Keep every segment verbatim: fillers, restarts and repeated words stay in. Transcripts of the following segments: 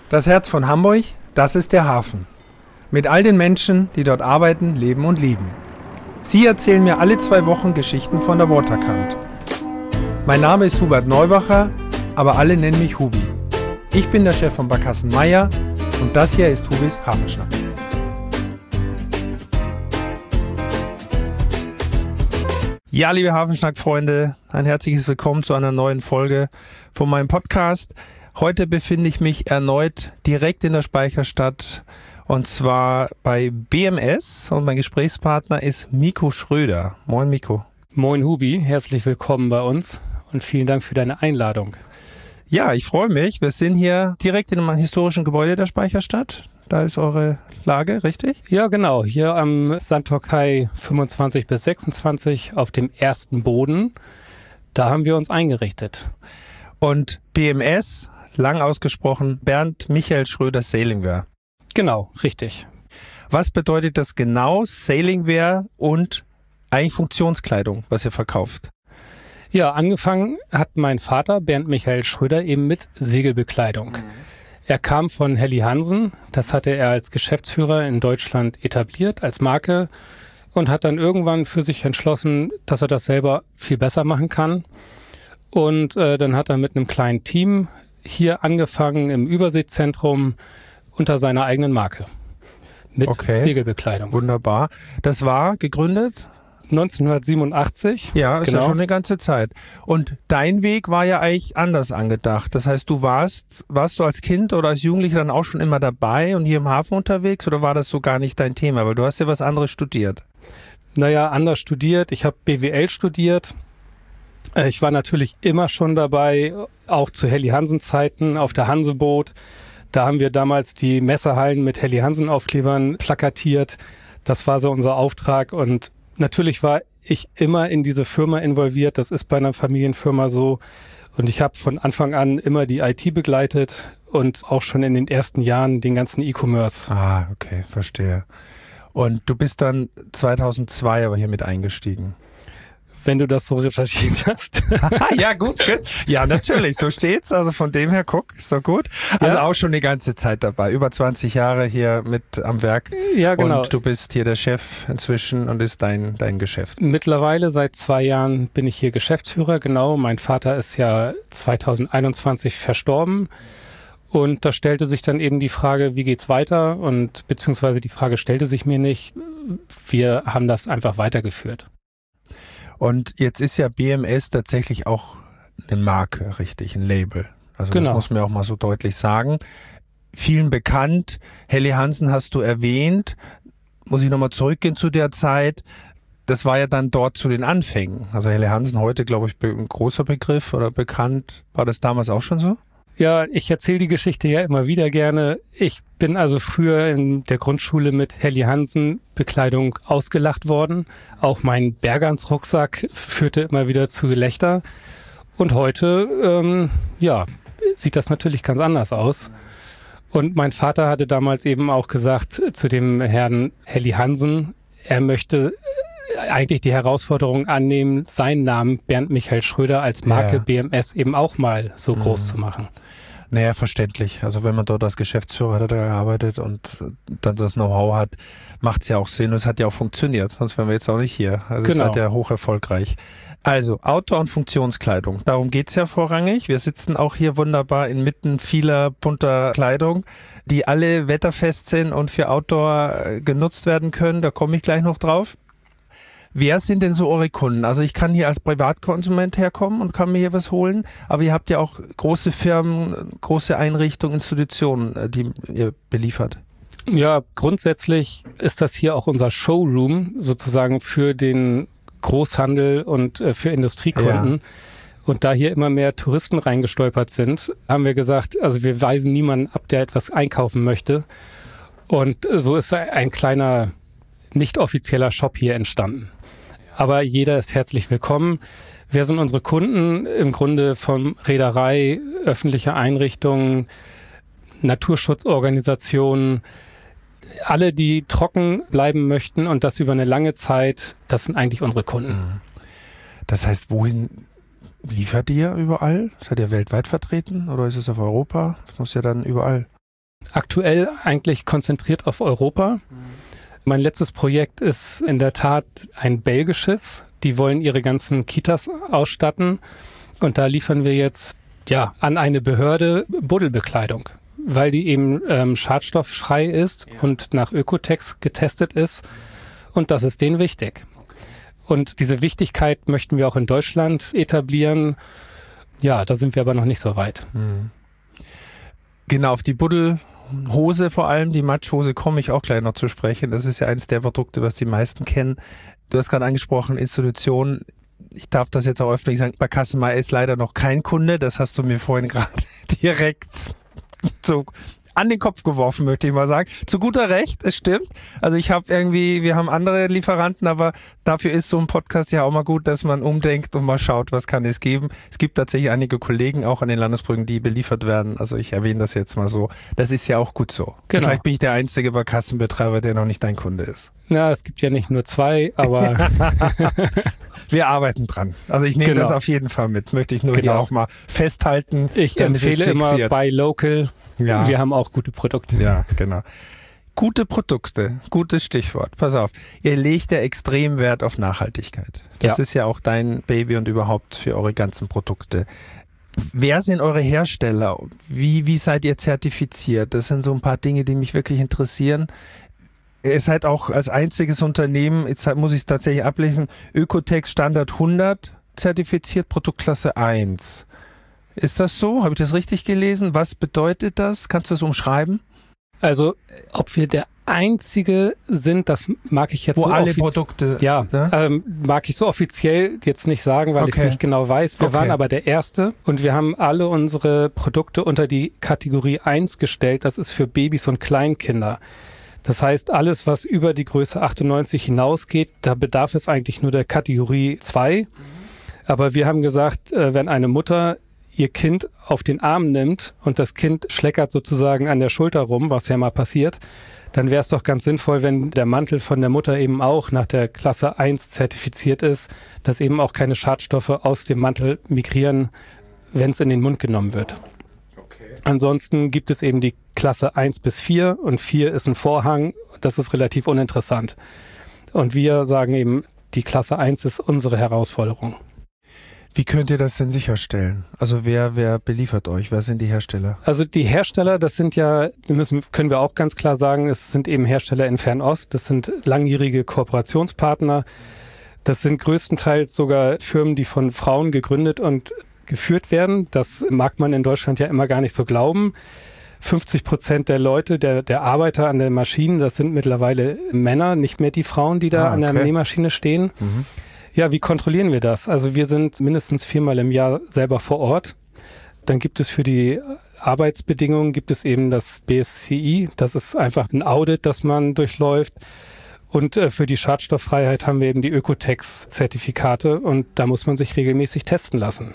Das Herz von Hamburg, das ist der Hafen. Mit all den Menschen, die dort arbeiten, leben und lieben. Sie erzählen mir alle zwei Wochen Geschichten von der Waterkant. Mein Name ist Hubert Neubacher, aber alle nennen mich Hubi. Ich bin der Chef von Barkassen Meier und das hier ist Hubis Hafenschnack. Ja, liebe Hafenschnack-Freunde, ein herzliches Willkommen zu einer neuen Folge von meinem Podcast. Heute befinde ich mich erneut direkt in der Speicherstadt und zwar bei B M S und mein Gesprächspartner ist Miko Schröder. Moin Miko. Moin Hubi, herzlich willkommen bei uns und vielen Dank für deine Einladung. Ja, ich freue mich. Wir sind hier direkt in einem historischen Gebäude der Speicherstadt. Da ist eure Lage, richtig? Ja, genau. Hier am Sandtorkei fünfundzwanzig bis sechsundzwanzig auf dem ersten Boden. Da haben wir uns eingerichtet. Und B M S, lang ausgesprochen, Bernd Michael Schröder Sailingwear. Genau, richtig. Was bedeutet das genau, Sailingwear und eigentlich Funktionskleidung, was ihr verkauft? Ja, angefangen hat mein Vater, Bernd Michael Schröder, eben mit Segelbekleidung. Mhm. Er kam von Helly Hansen, das hatte er als Geschäftsführer in Deutschland etabliert, als Marke und hat dann irgendwann für sich entschlossen, dass er das selber viel besser machen kann. Und äh, dann hat er mit einem kleinen Team hier angefangen im Überseezentrum unter seiner eigenen Marke mit okay. Segelbekleidung. Wunderbar. Das war gegründet? neunzehnhundertsiebenundachtzig. Ja, ist genau. Ja schon eine ganze Zeit. Und dein Weg war ja eigentlich anders angedacht. Das heißt, du warst, warst du als Kind oder als Jugendlicher dann auch schon immer dabei und hier im Hafen unterwegs oder war das so gar nicht dein Thema? Weil du hast ja was anderes studiert. Naja, anders studiert. Ich habe B W L studiert. Ich war natürlich immer schon dabei, auch zu Helly Hansen Zeiten auf der Hanseboot. Da haben wir damals die Messehallen mit Helly Hansen Aufklebern plakatiert. Das war so unser Auftrag und natürlich war ich immer in diese Firma involviert. Das ist bei einer Familienfirma so. Und ich habe von Anfang an immer die I T begleitet und auch schon in den ersten Jahren den ganzen E-Commerce. Ah, okay, verstehe. Und du bist dann zweitausendzwei aber hier mit eingestiegen. Wenn du das so recherchiert hast. Ja, gut, gut. Ja, natürlich, so steht's. Also von dem her, guck, ist doch gut. Also ja. Auch schon die ganze Zeit dabei. Über zwanzig Jahre hier mit am Werk. Ja, genau. Und du bist hier der Chef inzwischen und ist dein, dein Geschäft. Mittlerweile seit zwei Jahren bin ich hier Geschäftsführer. Genau, mein Vater ist ja zweitausendeinundzwanzig verstorben. Und da stellte sich dann eben die Frage, wie geht's weiter? Und beziehungsweise die Frage stellte sich mir nicht. Wir haben das einfach weitergeführt. Und jetzt ist ja B M S tatsächlich auch eine Marke, richtig, ein Label. Also genau. Das muss man auch mal so deutlich sagen. Vielen bekannt. Helly Hansen hast du erwähnt. Muss ich nochmal zurückgehen zu der Zeit. Das war ja dann dort zu den Anfängen. Also Helly Hansen heute, glaube ich, ein großer Begriff oder bekannt. War das damals auch schon so? Ja, ich erzähle die Geschichte ja immer wieder gerne. Ich bin also früher in der Grundschule mit Helly Hansen Bekleidung ausgelacht worden. Auch mein Bergans Rucksack führte immer wieder zu Gelächter. Und heute, ähm, ja, sieht das natürlich ganz anders aus. Und mein Vater hatte damals eben auch gesagt zu dem Herrn Helly Hansen, er möchte eigentlich die Herausforderung annehmen, seinen Namen Bernd Michael Schröder als Marke ja. B M S eben auch mal so mhm. groß zu machen. Naja, verständlich. Also wenn man dort als Geschäftsführer hat er gearbeitet und dann das Know-how hat, macht es ja auch Sinn und es hat ja auch funktioniert. Sonst wären wir jetzt auch nicht hier. Also genau. Es hat ja hoch erfolgreich. Also Outdoor- und Funktionskleidung. Darum geht's ja vorrangig. Wir sitzen auch hier wunderbar inmitten vieler bunter Kleidung, die alle wetterfest sind und für Outdoor genutzt werden können. Da komme ich gleich noch drauf. Wer sind denn so eure Kunden? Also ich kann hier als Privatkonsument herkommen und kann mir hier was holen, aber ihr habt ja auch große Firmen, große Einrichtungen, Institutionen, die ihr beliefert. Ja, grundsätzlich ist das hier auch unser Showroom sozusagen für den Großhandel und äh, für Industriekunden. Ja. Und da hier immer mehr Touristen reingestolpert sind, haben wir gesagt, also wir weisen niemanden ab, der etwas einkaufen möchte. Und so ist ein kleiner, nicht offizieller Shop hier entstanden. Aber jeder ist herzlich willkommen. Wer sind unsere Kunden? Im Grunde von Reederei, öffentliche Einrichtungen, Naturschutzorganisationen, alle, die trocken bleiben möchten und das über eine lange Zeit, das sind eigentlich unsere Kunden. Das heißt, wohin liefert ihr überall? Seid ihr weltweit vertreten oder ist es auf Europa? Das muss ja dann überall. Aktuell eigentlich konzentriert auf Europa. Mhm. Mein letztes Projekt ist in der Tat ein belgisches. Die wollen ihre ganzen Kitas ausstatten. Und da liefern wir jetzt ja an eine Behörde Buddelbekleidung, weil die eben ähm, schadstofffrei ist ja. und nach Ökotex getestet ist. Und das ist denen wichtig. Okay. Und diese Wichtigkeit möchten wir auch in Deutschland etablieren. Ja, da sind wir aber noch nicht so weit. Mhm. Genau, auf die Buddelhose vor allem, die Matschhose, komme ich auch gleich noch zu sprechen. Das ist ja eines der Produkte, was die meisten kennen. Du hast gerade angesprochen, Institutionen. Ich darf das jetzt auch öffentlich sagen, bei Barkassen ist leider noch kein Kunde. Das hast du mir vorhin gerade direkt so an den Kopf geworfen, möchte ich mal sagen. Zu guter Recht, es stimmt. Also ich habe irgendwie, wir haben andere Lieferanten, aber dafür ist so ein Podcast ja auch mal gut, dass man umdenkt und mal schaut, was kann es geben. Es gibt tatsächlich einige Kollegen auch an den Landesbrücken, die beliefert werden. Also ich erwähne das jetzt mal so. Das ist ja auch gut so. Genau. Vielleicht bin ich der einzige Barkassenbetreiber, der noch nicht dein Kunde ist. Na, es gibt ja nicht nur zwei, aber wir arbeiten dran. Also ich nehme genau. das auf jeden Fall mit. Möchte ich nur genau. hier auch mal festhalten. Ich empfehle immer Buy Local. Ja. Wir haben auch gute Produkte. Ja, genau. Gute Produkte, gutes Stichwort. Pass auf, ihr legt ja extrem Wert auf Nachhaltigkeit. Das ja. ist ja auch dein Baby und überhaupt für eure ganzen Produkte. Wer sind eure Hersteller? Wie, wie seid ihr zertifiziert? Das sind so ein paar Dinge, die mich wirklich interessieren. Ihr seid auch als einziges Unternehmen, jetzt muss ich es tatsächlich ablesen, Ökotex Standard hundert zertifiziert, Produktklasse eins. Ist das so? Habe ich das richtig gelesen? Was bedeutet das? Kannst du das umschreiben? Also, ob wir der Einzige sind, das mag ich jetzt Wo so alle Produkte, ja, ne? ähm, mag ich so offiziell jetzt nicht sagen, weil okay. ich es nicht genau weiß. Wir okay. waren aber der Erste und wir haben alle unsere Produkte unter die Kategorie eins gestellt. Das ist für Babys und Kleinkinder. Das heißt, alles, was über die Größe achtundneunzig hinausgeht, da bedarf es eigentlich nur der Kategorie zwei. Aber wir haben gesagt, wenn eine Mutter ihr Kind auf den Arm nimmt und das Kind schleckert sozusagen an der Schulter rum, was ja mal passiert, dann wäre es doch ganz sinnvoll, wenn der Mantel von der Mutter eben auch nach der Klasse eins zertifiziert ist, dass eben auch keine Schadstoffe aus dem Mantel migrieren, wenn es in den Mund genommen wird. Okay. Ansonsten gibt es eben die Klasse eins bis vier und vier ist ein Vorhang, das ist relativ uninteressant. Und wir sagen eben, die Klasse eins ist unsere Herausforderung. Wie könnt ihr das denn sicherstellen? Also wer, wer beliefert euch? Wer sind die Hersteller? Also die Hersteller, das sind ja, müssen, können wir auch ganz klar sagen, es sind eben Hersteller in Fernost, das sind langjährige Kooperationspartner, das sind größtenteils sogar Firmen, die von Frauen gegründet und geführt werden. Das mag man in Deutschland ja immer gar nicht so glauben. fünfzig Prozent der Leute, der, der Arbeiter an den Maschinen, das sind mittlerweile Männer, nicht mehr die Frauen, die da ah, okay. an der Nähmaschine stehen. Mhm. Ja, wie kontrollieren wir das? Also wir sind mindestens viermal im Jahr selber vor Ort. Dann gibt es für die Arbeitsbedingungen, gibt es eben das B S C I. Das ist einfach ein Audit, das man durchläuft. Und äh, für die Schadstofffreiheit haben wir eben die Ökotex-Zertifikate und da muss man sich regelmäßig testen lassen.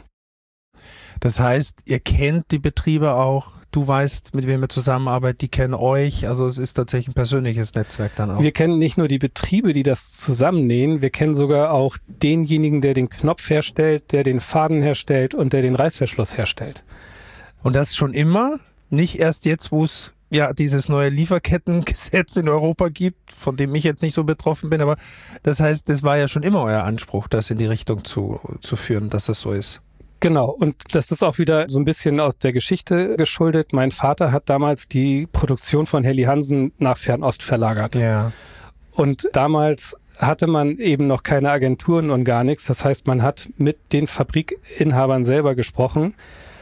Das heißt, ihr kennt die Betriebe auch, du weißt, mit wem ihr zusammenarbeitet, die kennen euch, also es ist tatsächlich ein persönliches Netzwerk dann auch. Wir kennen nicht nur die Betriebe, die das zusammennähen, wir kennen sogar auch denjenigen, der den Knopf herstellt, der den Faden herstellt und der den Reißverschluss herstellt. Und das schon immer? Nicht erst jetzt, wo es ja dieses neue Lieferkettengesetz in Europa gibt, von dem ich jetzt nicht so betroffen bin, aber das heißt, das war ja schon immer euer Anspruch, das in die Richtung zu, zu führen, dass das so ist. Genau, und das ist auch wieder so ein bisschen aus der Geschichte geschuldet. Mein Vater hat damals die Produktion von Helly Hansen nach Fernost verlagert. Ja. Und damals hatte man eben noch keine Agenturen und gar nichts. Das heißt, man hat mit den Fabrikinhabern selber gesprochen.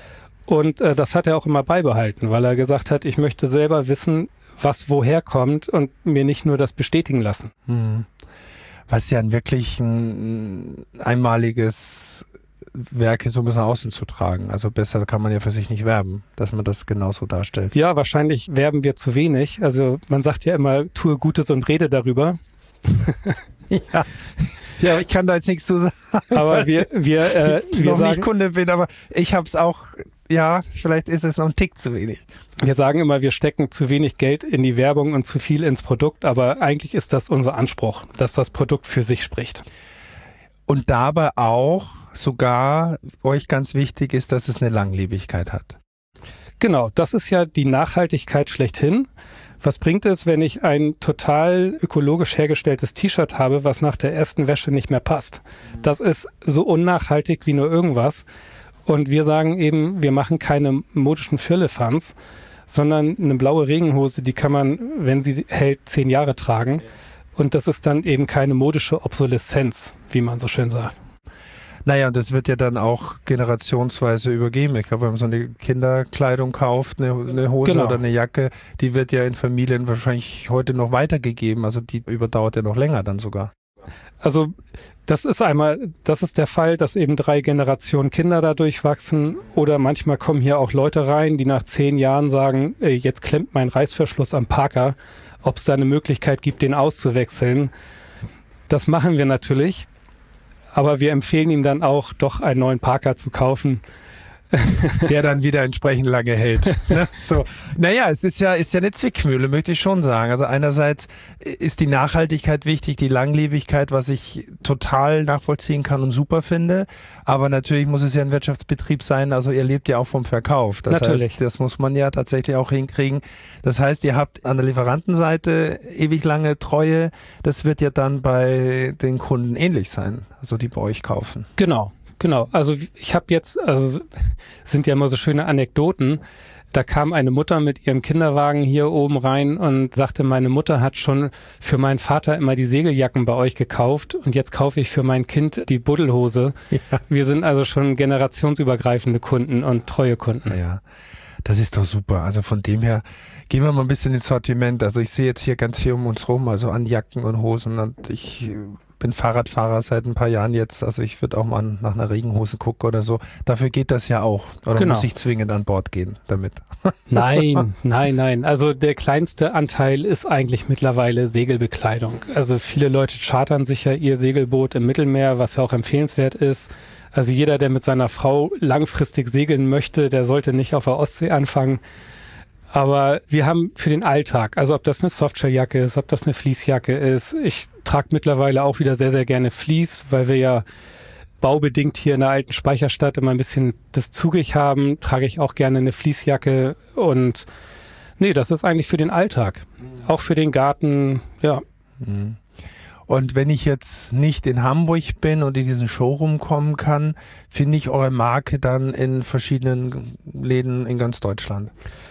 Und äh, das hat er auch immer beibehalten, weil er gesagt hat, ich möchte selber wissen, was woher kommt und mir nicht nur das bestätigen lassen. Hm. Was ja ein wirklich ein einmaliges Werke so ein bisschen außen zu tragen. Also besser kann man ja für sich nicht werben, dass man das genauso darstellt. Ja, wahrscheinlich werben wir zu wenig. Also man sagt ja immer, tue Gutes und rede darüber. ja. ja, ich kann da jetzt nichts zu sagen. Aber wir, wir, äh, ich wir noch sagen, nicht Kunde bin, aber ich habe es auch, ja, vielleicht ist es noch ein Tick zu wenig. Wir sagen immer, wir stecken zu wenig Geld in die Werbung und zu viel ins Produkt, aber eigentlich ist das unser Anspruch, dass das Produkt für sich spricht. Und dabei auch sogar euch ganz wichtig ist, dass es eine Langlebigkeit hat. Genau, das ist ja die Nachhaltigkeit schlechthin. Was bringt es, wenn ich ein total ökologisch hergestelltes T-Shirt habe, was nach der ersten Wäsche nicht mehr passt? Das ist so unnachhaltig wie nur irgendwas. Und wir sagen eben, wir machen keine modischen Firlefanz, sondern eine blaue Regenhose, die kann man, wenn sie hält, zehn Jahre tragen. Und das ist dann eben keine modische Obsoleszenz, wie man so schön sagt. Naja, und das wird ja dann auch generationsweise übergeben. Ich glaube, wenn man so eine Kinderkleidung kauft, eine, eine Hose genau. oder eine Jacke, die wird ja in Familien wahrscheinlich heute noch weitergegeben. Also die überdauert ja noch länger dann sogar. Also das ist einmal, das ist der Fall, dass eben drei Generationen Kinder da durchwachsen. Oder manchmal kommen hier auch Leute rein, die nach zehn Jahren sagen, ey, jetzt klemmt mein Reißverschluss am Parker, ob es da eine Möglichkeit gibt, den auszuwechseln. Das machen wir natürlich. Aber wir empfehlen ihm dann auch, doch einen neuen Parker zu kaufen. Der dann wieder entsprechend lange hält. Ne? So. Naja, es ist ja, ist ja eine Zwickmühle, möchte ich schon sagen. Also einerseits ist die Nachhaltigkeit wichtig, die Langlebigkeit, was ich total nachvollziehen kann und super finde. Aber natürlich muss es ja ein Wirtschaftsbetrieb sein. Also ihr lebt ja auch vom Verkauf. Das natürlich. heißt, das muss man ja tatsächlich auch hinkriegen. Das heißt, ihr habt an der Lieferantenseite ewig lange Treue. Das wird ja dann bei den Kunden ähnlich sein, also die bei euch kaufen. Genau. Genau, also ich habe jetzt, also sind ja immer so schöne Anekdoten, da kam eine Mutter mit ihrem Kinderwagen hier oben rein und sagte, meine Mutter hat schon für meinen Vater immer die Segeljacken bei euch gekauft und jetzt kaufe ich für mein Kind die Buddelhose. Ja. Wir sind also schon generationsübergreifende Kunden und treue Kunden. Ja, das ist doch super. Also von dem her gehen wir mal ein bisschen ins Sortiment. Also ich sehe jetzt hier ganz viel um uns rum, also an Jacken und Hosen und ich bin Fahrradfahrer seit ein paar Jahren jetzt, also ich würde auch mal nach einer Regenhose gucken oder so. Dafür geht das ja auch. Oder genau. Muss ich zwingend an Bord gehen damit? Nein, nein, nein. Also der kleinste Anteil ist eigentlich mittlerweile Segelbekleidung. Also viele Leute chartern sich ja ihr Segelboot im Mittelmeer, was ja auch empfehlenswert ist. Also jeder, der mit seiner Frau langfristig segeln möchte, der sollte nicht auf der Ostsee anfangen. Aber wir haben für den Alltag, also ob das eine Softshelljacke ist, ob das eine Fleecejacke ist. Ich trage mittlerweile auch wieder sehr, sehr gerne Fleece, weil wir ja baubedingt hier in der alten Speicherstadt immer ein bisschen das zugig haben. Trage ich auch gerne eine Fleecejacke und nee, das ist eigentlich für den Alltag. Auch für den Garten, ja. Und wenn ich jetzt nicht in Hamburg bin und in diesen Showroom kommen kann, finde ich eure Marke dann in verschiedenen Läden in ganz Deutschland.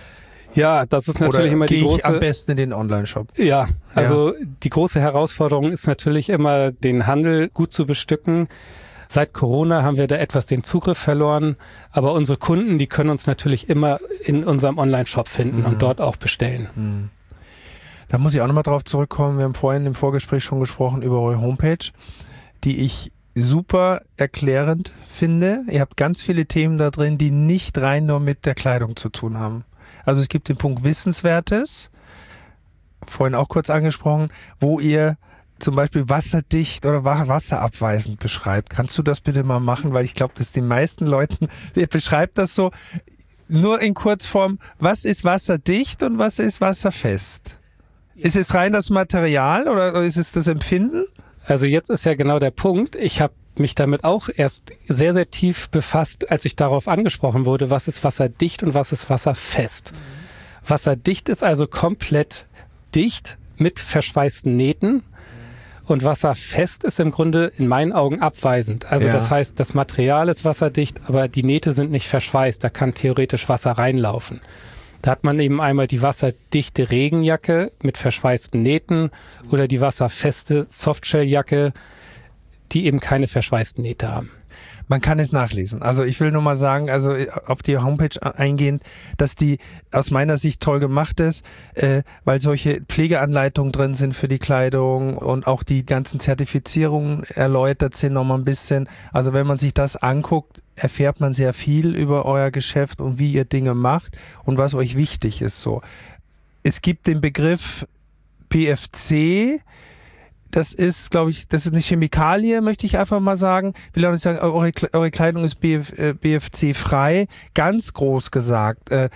Ja, das ist natürlich Oder immer die große... ich am besten in den Online-Shop? Ja, also ja. Die große Herausforderung ist natürlich immer, den Handel gut zu bestücken. Seit Corona haben wir da etwas den Zugriff verloren, aber unsere Kunden, die können uns natürlich immer in unserem Online-Shop finden mhm. und dort auch bestellen. Mhm. Da muss ich auch nochmal drauf zurückkommen. Wir haben vorhin im Vorgespräch schon gesprochen über eure Homepage, die ich super erklärend finde. Ihr habt ganz viele Themen da drin, die nicht rein nur mit der Kleidung zu tun haben. Also es gibt den Punkt Wissenswertes, vorhin auch kurz angesprochen, wo ihr zum Beispiel wasserdicht oder wasserabweisend beschreibt. Kannst du das bitte mal machen? Weil ich glaube, dass die meisten Leuten, ihr beschreibt das so nur in Kurzform, was ist wasserdicht und was ist wasserfest? Ist es rein das Material oder ist es das Empfinden? Also jetzt ist ja genau der Punkt. Ich habe mich damit auch erst sehr, sehr tief befasst, als ich darauf angesprochen wurde, was ist wasserdicht und was ist wasserfest. Mhm. Wasserdicht ist also komplett dicht mit verschweißten Nähten und wasserfest ist im Grunde in meinen Augen abweisend. Also ja. Das heißt, das Material ist wasserdicht, aber die Nähte sind nicht verschweißt, da kann theoretisch Wasser reinlaufen. Da hat man eben einmal die wasserdichte Regenjacke mit verschweißten Nähten oder die wasserfeste Softshelljacke, die eben keine verschweißten Nähte haben. Man kann es nachlesen. Also ich will nur mal sagen, also auf die Homepage eingehend, dass die aus meiner Sicht toll gemacht ist, äh, weil solche Pflegeanleitungen drin sind für die Kleidung und auch die ganzen Zertifizierungen erläutert sind nochmal ein bisschen. Also wenn man sich das anguckt, erfährt man sehr viel über euer Geschäft und wie ihr Dinge macht und was euch wichtig ist. So, es gibt den Begriff P F C. Das ist, glaube ich, das ist eine Chemikalie, möchte ich einfach mal sagen. Ich will auch nicht sagen, eure, eure Kleidung ist B F C-frei. Ganz groß gesagt. Äh,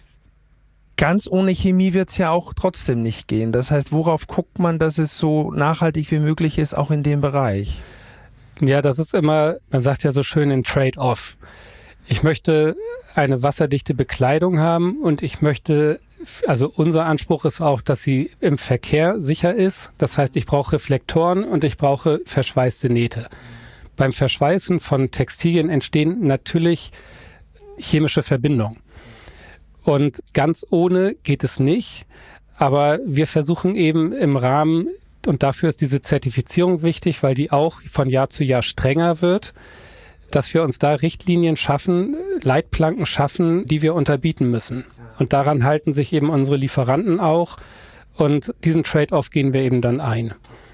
ganz ohne Chemie wird es ja auch trotzdem nicht gehen. Das heißt, worauf guckt man, dass es so nachhaltig wie möglich ist, auch in dem Bereich? Ja, das ist immer, man sagt ja so schön, ein Trade-off. Ich möchte eine wasserdichte Bekleidung haben und ich möchte, also unser Anspruch ist auch, dass sie im Verkehr sicher ist. Das heißt, ich brauche Reflektoren und ich brauche verschweißte Nähte. Beim Verschweißen von Textilien entstehen natürlich chemische Verbindungen. Und ganz ohne geht es nicht. Aber wir versuchen eben im Rahmen, und dafür ist diese Zertifizierung wichtig, weil die auch von Jahr zu Jahr strenger wird, dass wir uns da Richtlinien schaffen, Leitplanken schaffen, die wir unterbieten müssen. Und daran halten sich eben unsere Lieferanten auch. Und diesen Trade-off gehen wir eben dann ein.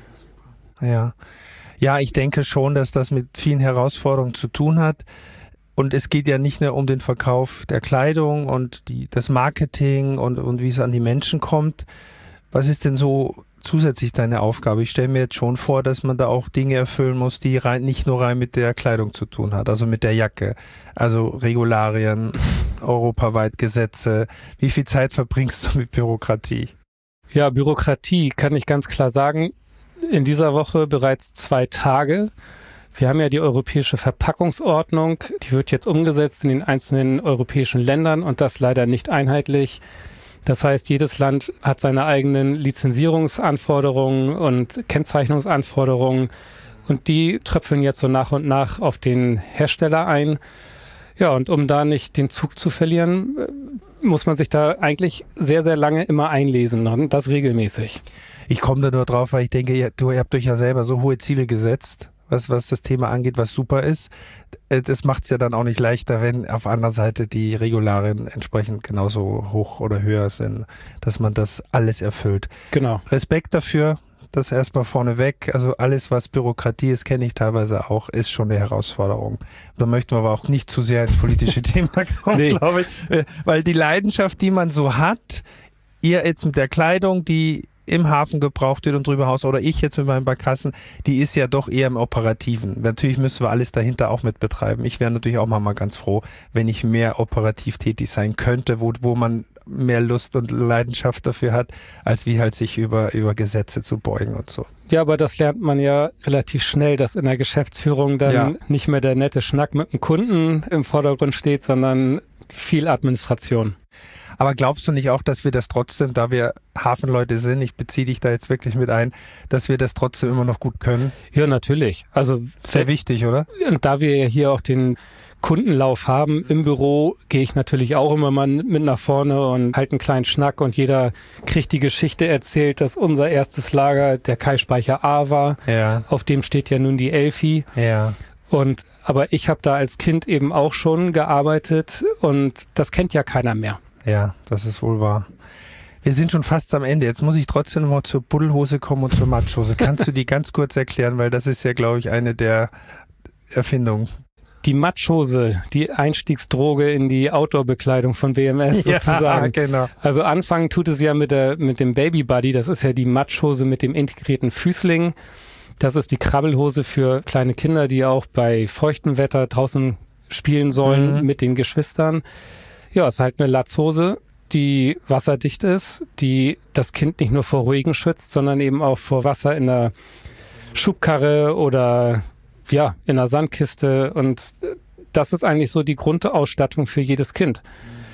Ja. Ja, ich denke schon, dass das mit vielen Herausforderungen zu tun hat. Und es geht ja nicht nur um den Verkauf der Kleidung und die, das Marketing und, und wie es an die Menschen kommt. Was ist denn so zusätzlich deine Aufgabe? Ich stelle mir jetzt schon vor, dass man da auch Dinge erfüllen muss, die rein, nicht nur rein mit der Kleidung zu tun hat, also mit der Jacke. Also Regularien, europaweit Gesetze. Wie viel Zeit verbringst du mit Bürokratie? Ja, Bürokratie kann ich ganz klar sagen. In dieser Woche bereits zwei Tage. Wir haben ja die europäische Verpackungsordnung. Die wird jetzt umgesetzt in den einzelnen europäischen Ländern und das leider nicht einheitlich. Das heißt, jedes Land hat seine eigenen Lizenzierungsanforderungen und Kennzeichnungsanforderungen und die tröpfeln jetzt so nach und nach auf den Hersteller ein. Ja, und um da nicht den Zug zu verlieren, muss man sich da eigentlich sehr, sehr lange immer einlesen und das regelmäßig. Ich komme da nur drauf, weil ich denke, ihr, du, ihr habt euch ja selber so hohe Ziele gesetzt, was, was das Thema angeht, was super ist. Das macht es ja dann auch nicht leichter, wenn auf anderer Seite die Regularien entsprechend genauso hoch oder höher sind, dass man das alles erfüllt. Genau. Respekt dafür, das erstmal vorneweg. Also alles, was Bürokratie ist, kenne ich teilweise auch, ist schon eine Herausforderung. Da möchten wir aber auch nicht zu sehr ins politische Thema kommen, nee. glaube ich. Weil die Leidenschaft, die man so hat, ihr jetzt mit der Kleidung, die im Hafen gebraucht wird und drüber hinaus, oder ich jetzt mit meinen Barkassen, die ist ja doch eher im Operativen. Natürlich müssen wir alles dahinter auch mit betreiben. Ich wäre natürlich auch mal ganz froh, wenn ich mehr operativ tätig sein könnte, wo, wo man mehr Lust und Leidenschaft dafür hat, als wie halt sich über, über Gesetze zu beugen und so. Ja, aber das lernt man ja relativ schnell, dass in der Geschäftsführung dann ja. nicht mehr der nette Schnack mit dem Kunden im Vordergrund steht, sondern viel Administration. Aber glaubst du nicht auch, dass wir das trotzdem, da wir Hafenleute sind, ich beziehe dich da jetzt wirklich mit ein, dass wir das trotzdem immer noch gut können? Ja, natürlich. Also sehr wichtig, oder? Und da wir ja hier auch den Kundenlauf haben im Büro, gehe ich natürlich auch immer mal mit nach vorne und halt einen kleinen Schnack und jeder kriegt die Geschichte erzählt, dass unser erstes Lager der Kai-Speicher A war. Ja. Auf dem steht ja nun die Elfi. Ja. Und aber ich habe da als Kind eben auch schon gearbeitet und das kennt ja keiner mehr. Ja, das ist wohl wahr. Wir sind schon fast am Ende. Jetzt muss ich trotzdem noch mal zur Buddelhose kommen und zur Matschhose. Kannst du die ganz kurz erklären, weil das ist ja, glaube ich, eine der Erfindungen. Die Matschhose, die Einstiegsdroge in die Outdoor-Bekleidung von B M S sozusagen. Ja, genau. Also anfangen tut es ja mit der mit dem Baby Buddy. Das ist ja die Matschhose mit dem integrierten Füßling. Das ist die Krabbelhose für kleine Kinder, die auch bei feuchtem Wetter draußen spielen sollen mhm. mit den Geschwistern. Ja, es ist halt eine Latzhose, die wasserdicht ist, die das Kind nicht nur vor Regen schützt, sondern eben auch vor Wasser in der Schubkarre oder ja, in der Sandkiste. Und das ist eigentlich so die Grundausstattung für jedes Kind.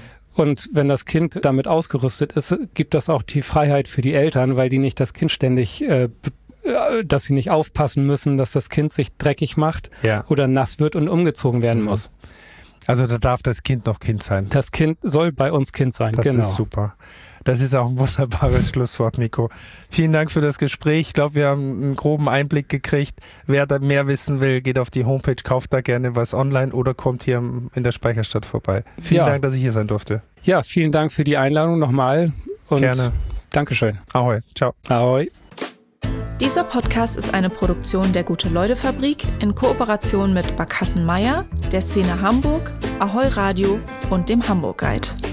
Und wenn das Kind damit ausgerüstet ist, gibt das auch die Freiheit für die Eltern, weil die nicht das Kind ständig, äh, dass sie nicht aufpassen müssen, dass das Kind sich dreckig macht ja. oder nass wird und umgezogen werden mhm. muss. Also da darf das Kind noch Kind sein. Das Kind soll bei uns Kind sein, das genau. Das ist super. Das ist auch ein wunderbares Schlusswort, Nico. Vielen Dank für das Gespräch. Ich glaube, wir haben einen groben Einblick gekriegt. Wer da mehr wissen will, geht auf die Homepage, kauft da gerne was online oder kommt hier in der Speicherstadt vorbei. Vielen ja. Dank, dass ich hier sein durfte. Ja, vielen Dank für die Einladung nochmal. Und gerne. Dankeschön. Ahoi. Ciao. Ahoi. Dieser Podcast ist eine Produktion der Gute-Leute-Fabrik in Kooperation mit Barkassen Meier, der Szene Hamburg, Ahoi Radio und dem Hamburg Guide.